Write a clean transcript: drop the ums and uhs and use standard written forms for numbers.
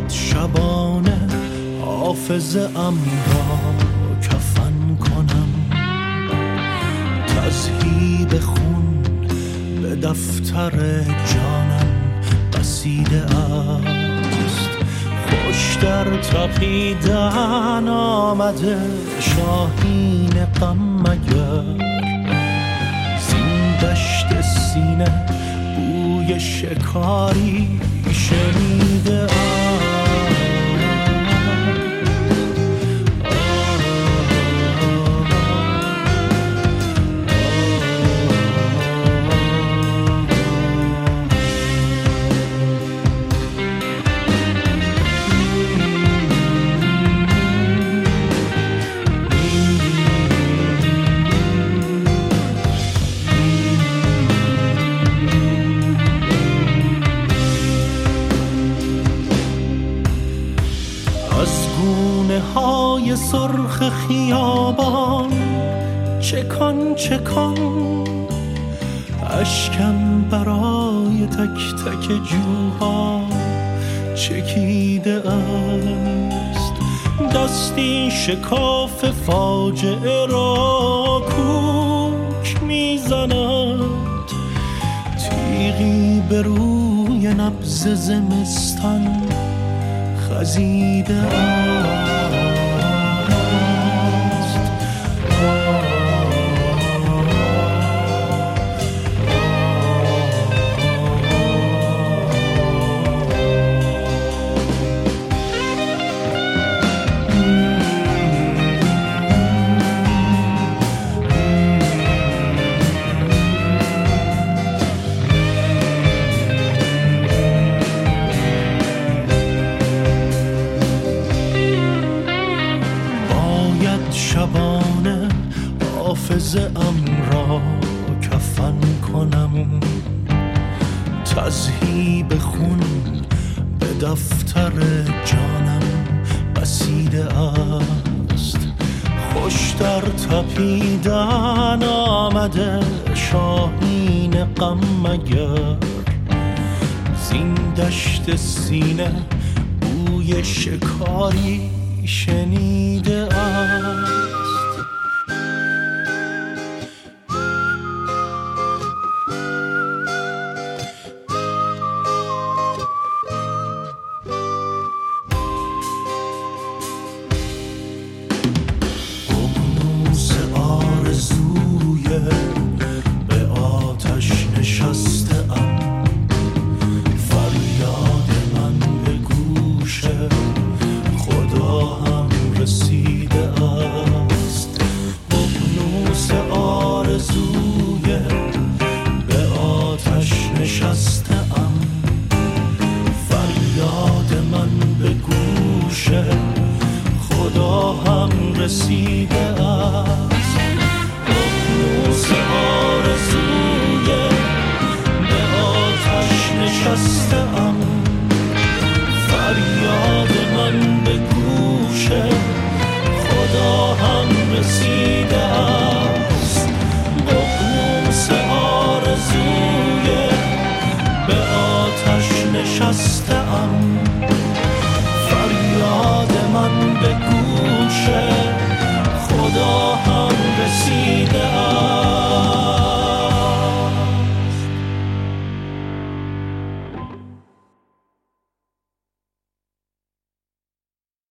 شبانه حافظه ام را کفن کنم، تذهیب خون به دفتر جانم بسیده است. خوش در تپیدن آمده شاهین غم مگر، زین دشت سینه بوی شکاری شنیده ام. های سرخ خیابان چکان چکان، اشکم برای تک تک جوها چکیده است. دستی شکاف فاجعه را کوک میزند، تیغی به روی نبض زمستان خزیده است. شبانه حافظه ام را کفن کنم، تذهیب خون به دفتر جانم بسیده است. خوش در تپیدن آمده شاهین غم مگر، زین دشت سینه بوی شکاری شنیده ام.